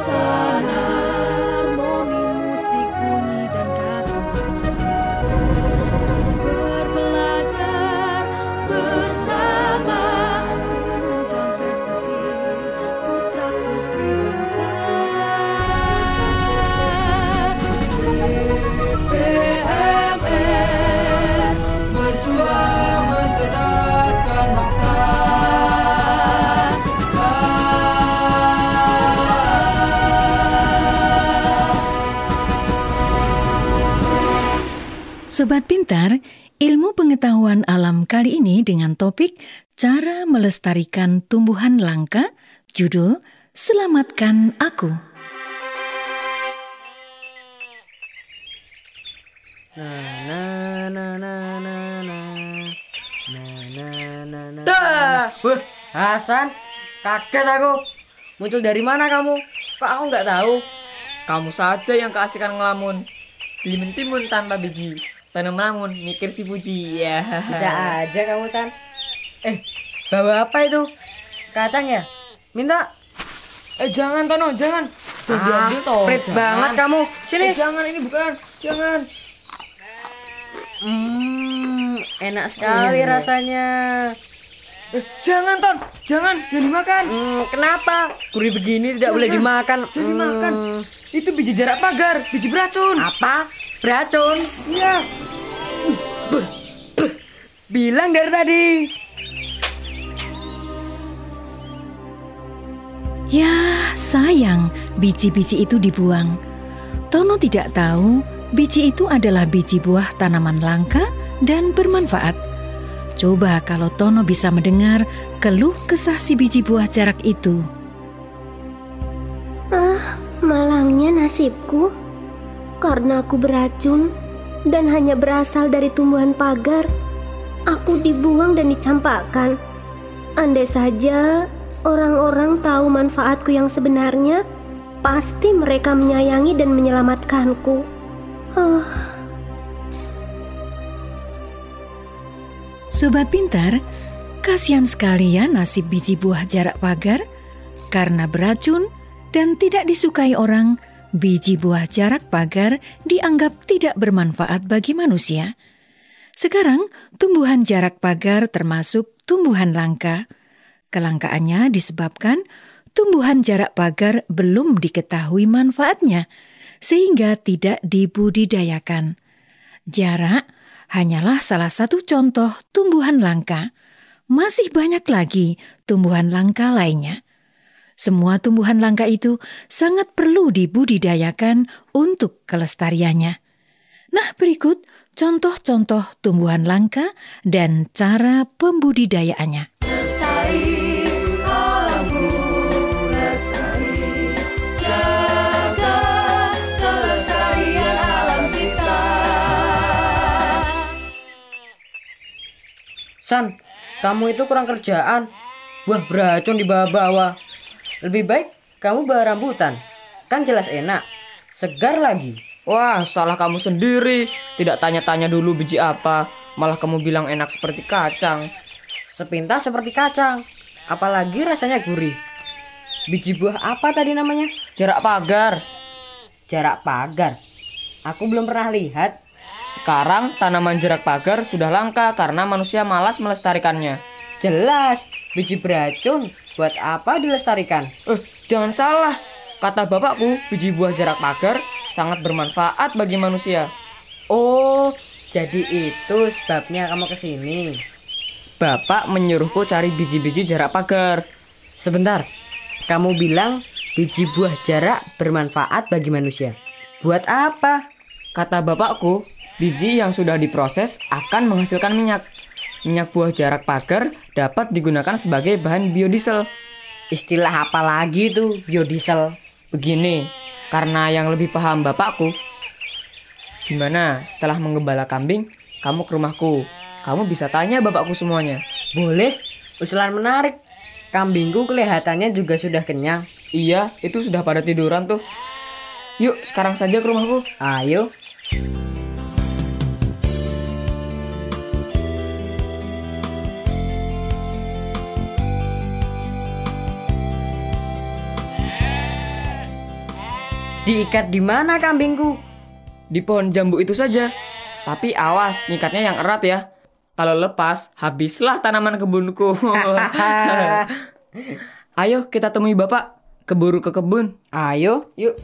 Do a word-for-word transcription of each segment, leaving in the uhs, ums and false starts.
suasana, harmoni musik bunyi dan kata. Sumber belajar bersama, menunjang prestasi putra putri bangsa. D P M R berjuang mencerdaskan bangsa. Sobat Pintar, ilmu pengetahuan alam kali ini dengan topik Cara Melestarikan Tumbuhan Langka, judul Selamatkan Aku. Na na na na na na na na na na. Dah, wah, Hasan, kaget aku. Muncul dari mana kamu? Kok aku nggak tahu? Kamu saja yang keasikan ngelamun. Beli mentimun tanpa biji, tanam lamun, mikir si puji. Ya. Bisa aja kamu, San. Eh, bawa apa itu? Kacang ya? Minta. Eh jangan Tono, jangan. Jangan Ah, diambil toh. pelit Jangan. banget kamu. Sini. Eh, jangan, ini bukan. Jangan. Hmm, enak sekali Oh, iya. rasanya. Eh, jangan Ton, jangan, jangan dimakan. Hmm, kenapa? Gurih begini tidak boleh dimakan. Jangan Hmm, dimakan. Itu biji jarak pagar, biji beracun. Apa? Beracun? Iya. Bilang dari tadi. Ya, sayang biji-biji itu dibuang. Tono tidak tahu biji itu adalah biji buah tanaman langka dan bermanfaat. Coba kalau Tono bisa mendengar keluh kesah si biji buah jarak itu. Ah, malangnya nasibku. Karena aku beracun dan hanya berasal dari tumbuhan pagar, aku dibuang dan dicampakkan. Andai saja orang-orang tahu manfaatku yang sebenarnya, pasti mereka menyayangi dan menyelamatkanku. Ah. Sobat Pintar, kasihan sekali ya nasib biji buah jarak pagar. Karena beracun dan tidak disukai orang, biji buah jarak pagar dianggap tidak bermanfaat bagi manusia. Sekarang, tumbuhan jarak pagar termasuk tumbuhan langka. Kelangkaannya disebabkan tumbuhan jarak pagar belum diketahui manfaatnya, sehingga tidak dibudidayakan. Jarak hanyalah salah satu contoh tumbuhan langka. Masih banyak lagi tumbuhan langka lainnya. Semua tumbuhan langka itu sangat perlu dibudidayakan untuk kelestariannya. Nah, berikut contoh-contoh tumbuhan langka dan cara pembudidayaannya. Lestari alamku, lestari, jaga kelestarian alam kita. San, kamu itu kurang kerjaan. Buah beracun dibawa-bawa. Lebih baik kamu bawa rambutan. Kan jelas enak. Segar lagi. Wah, salah kamu sendiri. Tidak tanya-tanya dulu biji apa, malah kamu bilang enak seperti kacang. Sepintas seperti kacang. Apalagi rasanya gurih. Biji buah apa tadi namanya? Jarak pagar. Jarak pagar. Aku belum pernah lihat. Sekarang tanaman jarak pagar sudah langka karena manusia malas melestarikannya. Jelas, biji beracun. Buat apa dilestarikan? Eh, jangan salah. Kata bapakku, biji buah jarak pagar sangat bermanfaat bagi manusia. Oh, jadi itu sebabnya kamu kesini. Bapak menyuruhku cari biji-biji jarak pagar. Sebentar, kamu bilang biji buah jarak bermanfaat bagi manusia. Buat apa? Kata bapakku, biji yang sudah diproses akan menghasilkan minyak. Minyak buah jarak pagar dapat digunakan sebagai bahan biodiesel. Istilah apa lagi itu biodiesel? Begini, karena yang lebih paham bapakku. Gimana setelah menggembala kambing, kamu ke rumahku. Kamu bisa tanya bapakku semuanya. Boleh, usulan menarik. Kambingku kelihatannya juga sudah kenyang. Iya, itu sudah pada tiduran tuh. Yuk, sekarang saja ke rumahku. Ayo. Diikat di mana kambingku? Di pohon jambu itu saja. Tapi awas, ngikatnya yang erat ya. Kalau lepas, habislah tanaman kebunku. Ayo kita temui bapak. Keburu ke kebun. Ayo, yuk.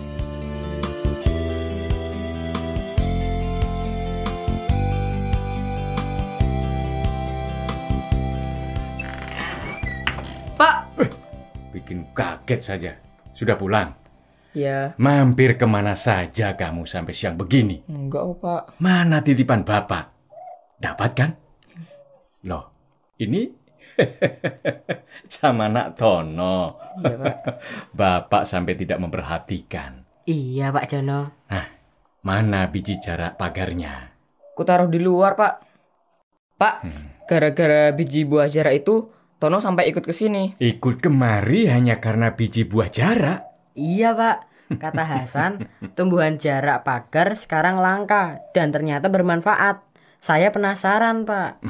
Pak. Bikin kaget saja. Sudah pulang? Ya. Mampir kemana saja kamu sampai siang begini? Enggak, oh, Pak. Mana titipan bapak? Dapat kan? Loh, ini sama Nak Tono. Iya, Pak. Bapak sampai tidak memperhatikan. Iya, Pak Jono. Nah, mana biji jarak pagarnya? Ku taruh di luar, Pak. Pak, gara-gara biji buah jarak itu, Tono sampai ikut ke sini. Ikut kemari hanya karena biji buah jarak? Iya, Pak. Kata Hasan, tumbuhan jarak pagar sekarang langka dan ternyata bermanfaat. Saya penasaran, Pak.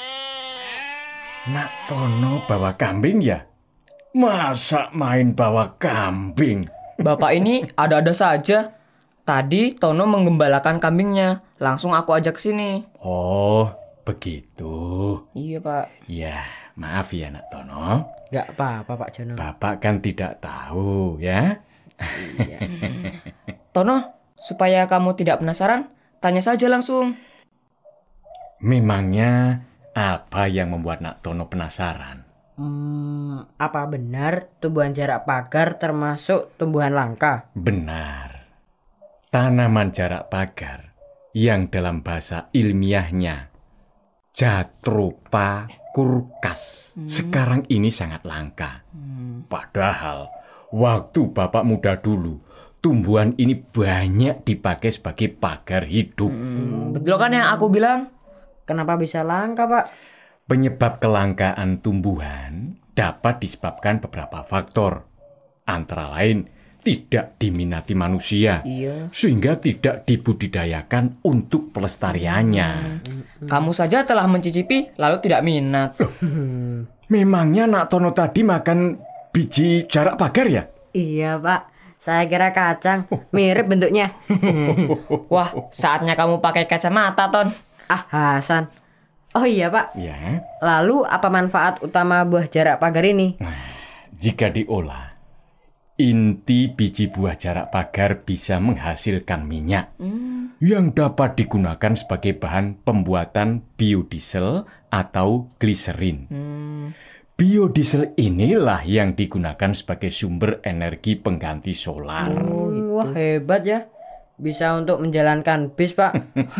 Nak Tono bawa kambing ya? Masa main bawa kambing? Bapak ini ada-ada saja. Tadi Tono menggembalakan kambingnya. Langsung aku ajak ke sini. Oh, begitu. Iya, Pak. Ya, maaf ya Nak Tono. Gak apa-apa, Pak Jono. Bapak kan tidak tahu ya. Tono, supaya kamu tidak penasaran, tanya saja langsung. Memangnya apa yang membuat Nak Tono penasaran? Hmm, apa benar tumbuhan jarak pagar termasuk tumbuhan langka? Benar. Tanaman jarak pagar yang dalam bahasa ilmiahnya Jatropha curcas sekarang ini sangat langka. Padahal waktu Bapak muda dulu, tumbuhan ini banyak dipakai sebagai pagar hidup. Betul kan yang aku bilang? Kenapa bisa langka, Pak? Penyebab kelangkaan tumbuhan dapat disebabkan beberapa faktor. Antara lain, tidak diminati manusia, Iya. sehingga tidak dibudidayakan untuk pelestariannya. Kamu saja telah mencicipi, lalu tidak minat. Memangnya Nak Tono tadi makan biji jarak pagar ya? Iya, Pak. Saya kira kacang. Mirip bentuknya. Wah, saatnya kamu pakai kacamata, Ton. Ah, Hasan. Oh iya, Pak. Ya, Lalu apa manfaat utama buah jarak pagar ini? jika diolah, inti biji buah jarak pagar bisa menghasilkan minyak yang dapat digunakan sebagai bahan pembuatan biodiesel atau gliserin. Biodiesel inilah yang digunakan sebagai sumber energi pengganti solar. Wah, hebat ya. Bisa untuk menjalankan bis, Pak.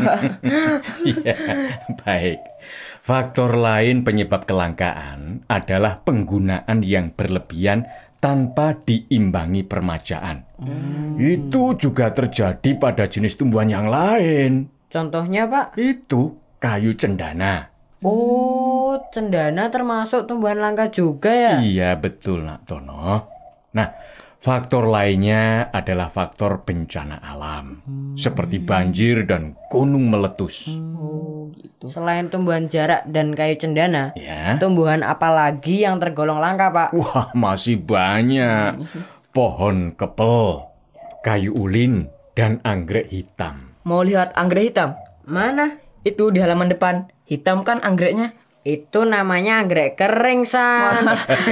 Iya, baik. Faktor lain penyebab kelangkaan adalah penggunaan yang berlebihan tanpa diimbangi permajaan. Itu juga terjadi pada jenis tumbuhan yang lain. Contohnya, Pak? Itu kayu cendana. Oh, cendana termasuk tumbuhan langka juga ya? Iya, betul Nak Tono. Nah, faktor lainnya adalah faktor bencana alam, seperti banjir dan gunung meletus. Selain tumbuhan jarak dan kayu cendana, Ya. tumbuhan apa lagi yang tergolong langka, Pak? Wah, masih banyak. Pohon kepel, kayu ulin, dan anggrek hitam. Mau lihat anggrek hitam? Mana? Itu di halaman depan. Hitam kan anggreknya? Itu namanya anggrek kering, San.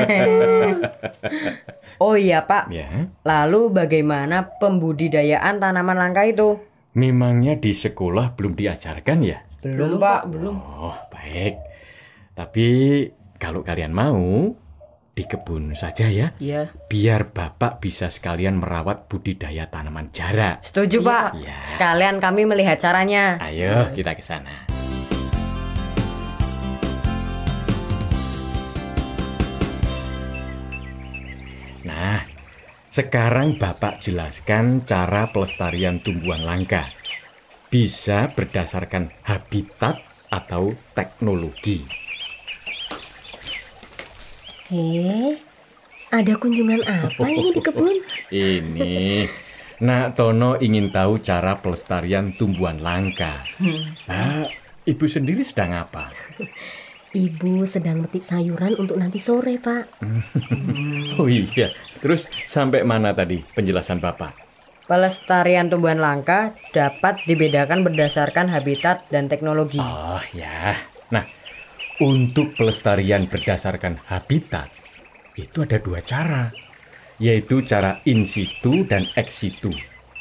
Oh iya, Pak. Ya, Lalu bagaimana pembudidayaan tanaman langka itu? memangnya di sekolah belum diajarkan ya? Belum, Pak. Belum. Oh, baik. Tapi kalau kalian mau, di kebun saja ya. Iya. Biar Bapak bisa sekalian merawat budidaya tanaman jarak. Setuju, Pak. Iya. Sekalian kami melihat caranya. Ayo kita ke sana. Nah, sekarang Bapak jelaskan cara pelestarian tumbuhan langka. Bisa berdasarkan habitat atau teknologi. Eh, ada kunjungan apa ini di kebun? Ini, Nak Tono ingin tahu cara pelestarian tumbuhan langka. Ah, Ibu sendiri sedang apa? Ibu sedang metik sayuran untuk nanti sore, Pak. Oh iya, terus sampai mana tadi penjelasan Bapak? pelestarian tumbuhan langka dapat dibedakan berdasarkan habitat dan teknologi. Oh ya. Nah, untuk pelestarian berdasarkan habitat itu ada dua cara, yaitu cara in situ dan ex situ.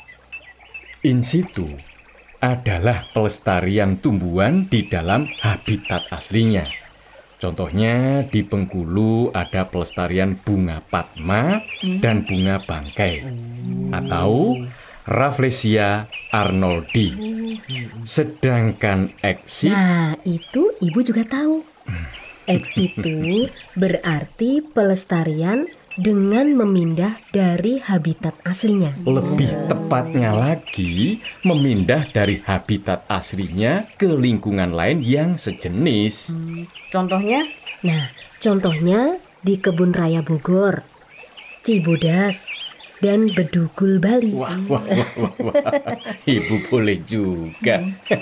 In situ adalah pelestarian tumbuhan di dalam habitat aslinya. Contohnya di Bengkulu ada pelestarian bunga padma dan bunga bangkai atau Rafflesia arnoldi. Sedangkan ex situ, Nah, itu ibu juga tahu. Ex situ berarti pelestarian dengan memindah dari habitat aslinya. lebih tepatnya lagi memindah dari habitat aslinya ke lingkungan lain yang sejenis. Contohnya, Nah, contohnya di Kebun Raya Bogor, Cibodas, dan Bedugul Bali. Wah, wah, wah, wah, wah. Ibu boleh juga.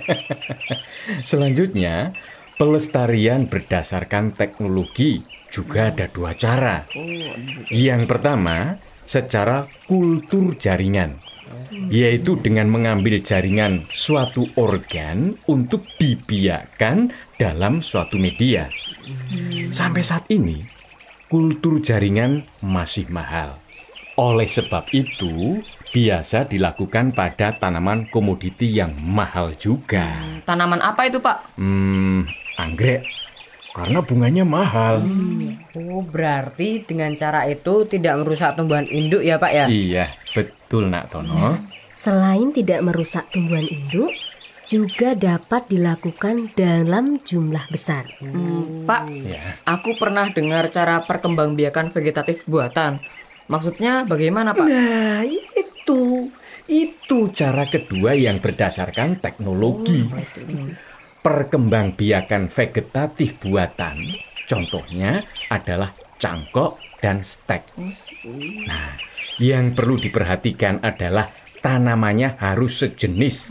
Selanjutnya, pelestarian berdasarkan teknologi juga ada dua cara. Yang pertama, secara kultur jaringan, yaitu dengan mengambil jaringan suatu organ untuk dibiakkan dalam suatu media. Sampai saat ini, kultur jaringan masih mahal. Oleh sebab itu, biasa dilakukan pada tanaman komoditi yang mahal juga. Tanaman apa itu, Pak? Hmm, anggrek. Karena bunganya mahal. oh berarti dengan cara itu tidak merusak tumbuhan induk ya Pak ya? Iya, betul Nak Tono. Selain tidak merusak tumbuhan induk, juga dapat dilakukan dalam jumlah besar. Hmm, Pak, Ya. aku pernah dengar cara perkembangbiakan vegetatif buatan. Maksudnya bagaimana, Pak? Nah, itu. Itu cara kedua yang berdasarkan teknologi. Perkembangbiakan vegetatif buatan, contohnya adalah cangkok dan stek. Nah, yang perlu diperhatikan adalah tanamannya harus sejenis.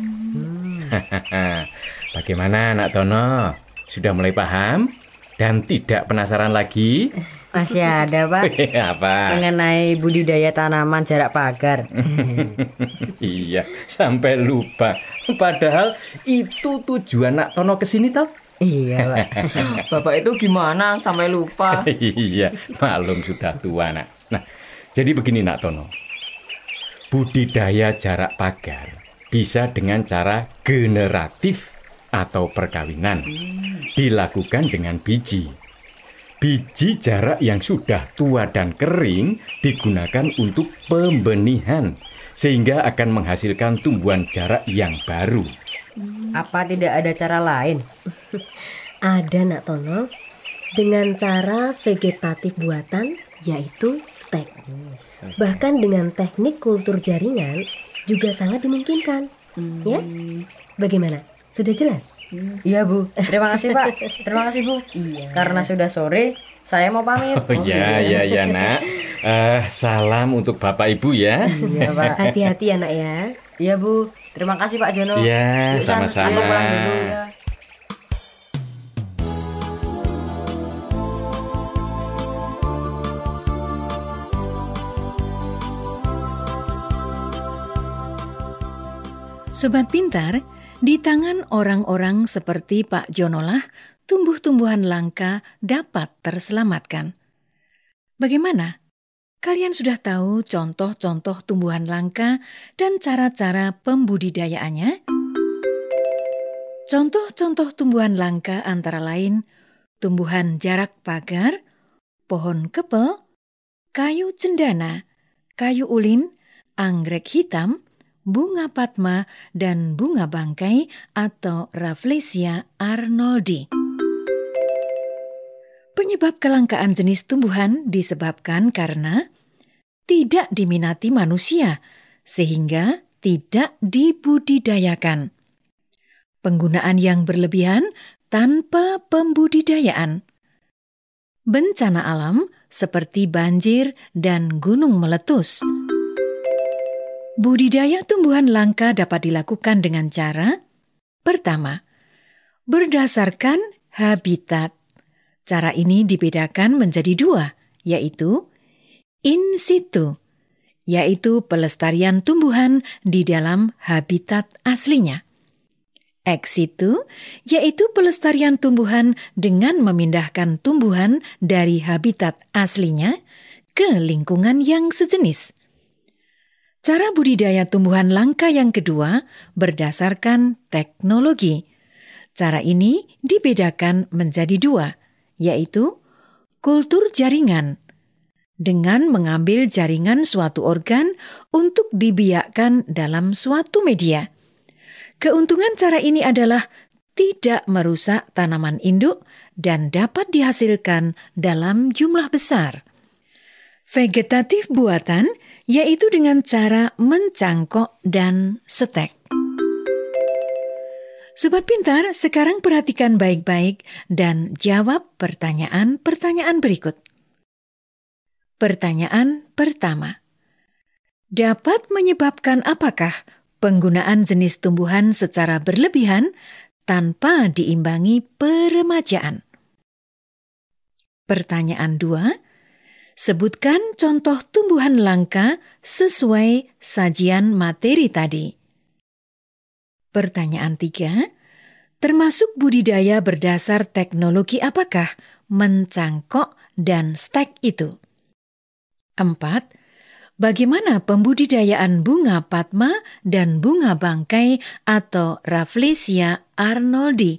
Bagaimana Nak Tono? Sudah mulai paham? Dan tidak penasaran lagi? Masih ada Pak Apa? mengenai budidaya tanaman jarak pagar. Iya, sampai lupa. Padahal itu tujuan Nak Tono kesini toh? Iya Pak. Bapak itu gimana sampai lupa? Iya, maklum sudah tua Nak. Nah, jadi begini Nak Tono. Budidaya jarak pagar bisa dengan cara generatif atau perkawinan. Dilakukan dengan biji. Biji jarak yang sudah tua dan kering digunakan untuk pembenihan, sehingga akan menghasilkan tumbuhan jarak yang baru. Apa tidak ada cara lain? Ada Nak Tono, dengan cara vegetatif buatan, yaitu stek. Bahkan dengan teknik kultur jaringan juga sangat dimungkinkan. Ya, bagaimana? Sudah jelas? Iya Bu, terima kasih Pak. Terima kasih Bu. Karena sudah sore, saya mau pamit. Oh ya, ya, ya Nak. Eh, salam untuk Bapak Ibu ya. Iya Pak. Hati-hati ya Nak ya. Iya Bu, terima kasih Pak Jono. Ya, Yuk, San, sama-sama. aku pulang dulu ya. Sobat Pintar, di tangan orang-orang seperti Pak Jonolah, tumbuh-tumbuhan langka dapat terselamatkan. Bagaimana? Kalian sudah tahu contoh-contoh tumbuhan langka dan cara-cara pembudidayaannya? Contoh-contoh tumbuhan langka antara lain tumbuhan jarak pagar, pohon kepel, kayu cendana, kayu ulin, anggrek hitam, bunga padma, dan bunga bangkai atau Rafflesia arnoldi. Penyebab kelangkaan jenis tumbuhan disebabkan karena tidak diminati manusia, sehingga tidak dibudidayakan. Penggunaan yang berlebihan tanpa pembudidayaan. Bencana alam seperti banjir dan gunung meletus. Budidaya tumbuhan langka dapat dilakukan dengan cara pertama, berdasarkan habitat. Cara ini dibedakan menjadi dua, yaitu in situ. yaitu pelestarian tumbuhan di dalam habitat aslinya. Ex situ, yaitu pelestarian tumbuhan dengan memindahkan tumbuhan dari habitat aslinya ke lingkungan yang sejenis. Cara budidaya tumbuhan langka yang kedua berdasarkan teknologi. Cara ini dibedakan menjadi dua, yaitu kultur jaringan, dengan mengambil jaringan suatu organ untuk dibiakkan dalam suatu media. Keuntungan cara ini adalah tidak merusak tanaman induk dan dapat dihasilkan dalam jumlah besar. Vegetatif buatan yaitu dengan cara mencangkok dan stek. Sobat pintar, sekarang perhatikan baik-baik dan jawab pertanyaan-pertanyaan berikut. Pertanyaan pertama. Dapat menyebabkan apakah penggunaan jenis tumbuhan secara berlebihan tanpa diimbangi peremajaan? Pertanyaan dua. Sebutkan contoh tumbuhan langka sesuai sajian materi tadi. Pertanyaan tiga. Termasuk budidaya berdasar teknologi apakah mencangkok dan stek itu? Empat. Bagaimana pembudidayaan bunga Padma dan bunga bangkai atau Rafflesia arnoldi?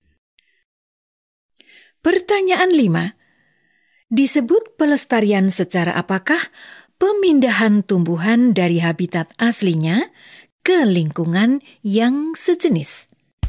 Pertanyaan lima. Disebut pelestarian secara apakah pemindahan tumbuhan dari habitat aslinya ke lingkungan yang sejenis?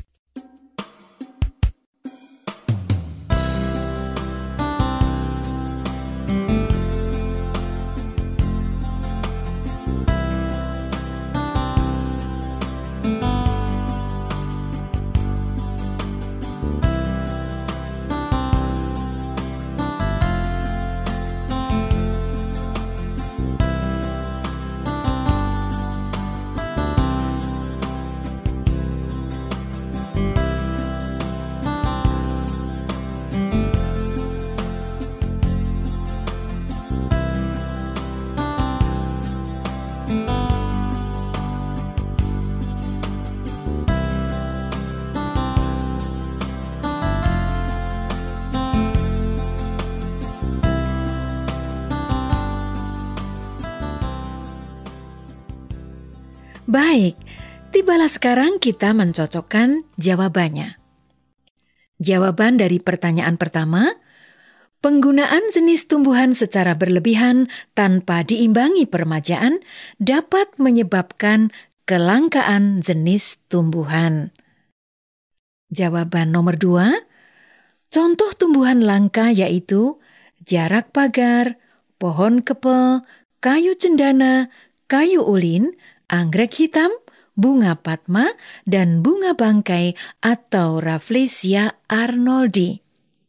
Baik, tibalah sekarang kita mencocokkan jawabannya. Jawaban dari pertanyaan pertama, penggunaan jenis tumbuhan secara berlebihan tanpa diimbangi peremajaan dapat menyebabkan kelangkaan jenis tumbuhan. Jawaban nomor dua, contoh tumbuhan langka yaitu jarak pagar, pohon kepel, kayu cendana, kayu ulin, anggrek hitam, bunga Padma, dan bunga bangkai atau Rafflesia arnoldi.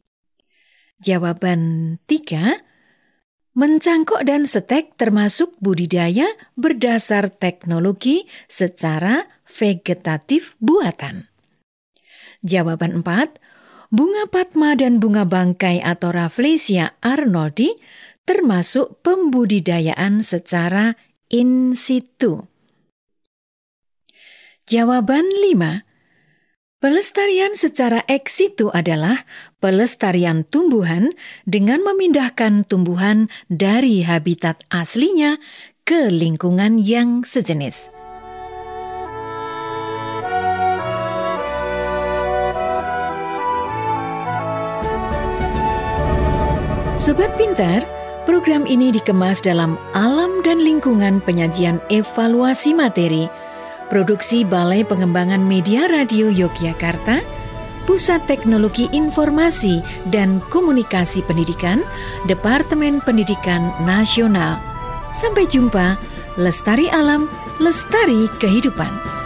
Jawaban tiga, mencangkok dan stek termasuk budidaya berdasar teknologi secara vegetatif buatan. Jawaban empat, bunga Padma dan bunga bangkai atau Rafflesia arnoldi termasuk pembudidayaan secara in situ. Jawaban lima. Pelestarian secara ex situ adalah pelestarian tumbuhan dengan memindahkan tumbuhan dari habitat aslinya ke lingkungan yang sejenis. Sobat Pintar, program ini dikemas dalam Alam dan Lingkungan Penyajian Evaluasi Materi, produksi Balai Pengembangan Media Radio Yogyakarta, Pusat Teknologi Informasi dan Komunikasi Pendidikan, Departemen Pendidikan Nasional. Sampai jumpa, lestari alam, lestari kehidupan.